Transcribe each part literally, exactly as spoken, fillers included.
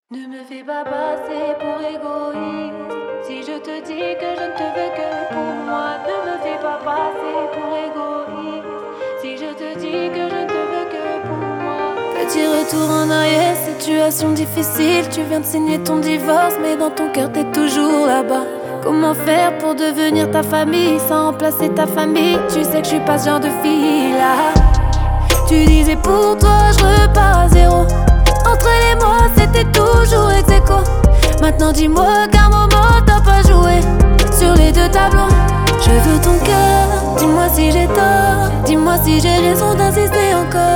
Ne me fais pas passer pour égoïste. Si je te dis que je ne te veux que pour moi, ne me fais pas passer pour égoïste. Si je te dis que je ne te veux que pour moi. Petit retour en arrière, situation difficile. Tu viens de signer ton divorce, mais dans ton cœur t'es toujours là-bas. Comment faire pour devenir ta famille sans remplacer ta famille? Tu sais que je suis pas ce genre de fille là. Tu disais pour toi je repars à zéro. Entre elle et moi c'était toujours ex aequo. Maintenant dis-moi qu'un moment t'as pas joué sur les deux tableaux. Je veux ton cœur, dis-moi si j'ai tort. Dis-moi si j'ai raison d'insister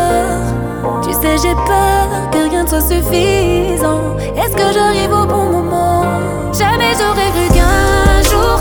encore. Tu sais j'ai peur que rien ne soit suffisant. Est-ce que j'arrive au bon moment? Jamais j'aurais cru qu'un jour,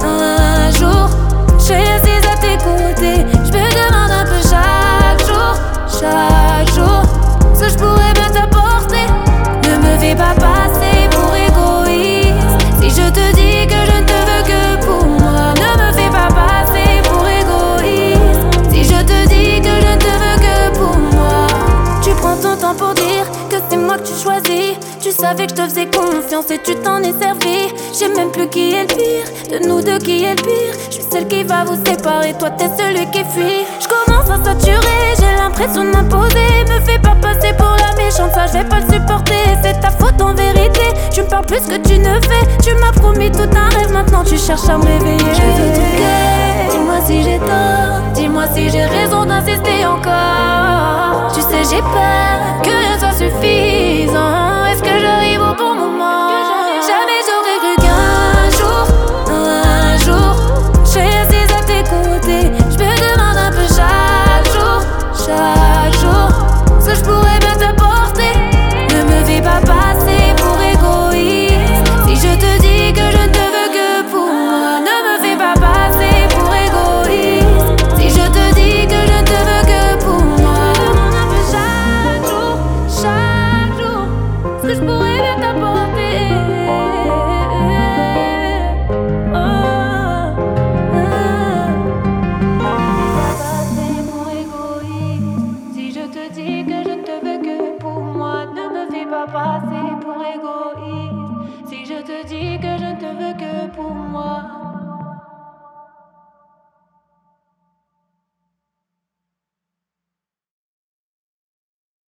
un jour je serais assise à tes côtés. Je me demande un peu chaque jour, chaque jour ce que je pourrais bien t'apporter. Ne me fais pas passer pour égoïste. Si je te dis que je ne te veux que pour moi, ne me fais pas passer pour égoïste. Si je te dis que je ne te veux que pour moi. Tu prends ton temps pour dire que c'est moi que tu choisis. Tu savais que je te faisais confiance et tu t'en es servi. Je sais même plus qui est le pire, de nous deux qui est le pire. Je suis celle qui va vous séparer, toi t'es celui qui fuit. Je commence à saturer, j'ai l'impression de m'imposer. Me fais pas passer pour la méchante, ça je vais pas le supporter. C'est ta faute en vérité, tu me parles plus que tu ne fais. Tu m'as promis tout un rêve, maintenant tu cherches à me réveiller. Je veux ton cœur, dis-moi si j'ai tort. Dis-moi si j'ai raison d'insister encore. Tu sais j'ai peur que rien soit suffisant. Est-ce que j'arrive au bon moment? Jamais j'aurais cru qu'un jour, un jour je serais assise à tes côtés. Je me demande un peu chaque jour, chaque jour ce que je pourrais bien t'apporter. Ne me fais pas passer pour égoïste. Si je te dis que je ne te veux que pour moi, ne me fais pas passer pour égoïste. Si je te dis que je ne te veux que pour moi, je me demande un peu chaque jour, chaque jour ce que je pourrais bien t'apporter. Oh, oh. Passer pour égoïste. Si je te dis que je ne te veux que pour moi, ne me fais pas passer pour égoïste. Si je te dis que je ne te veux que pour moi.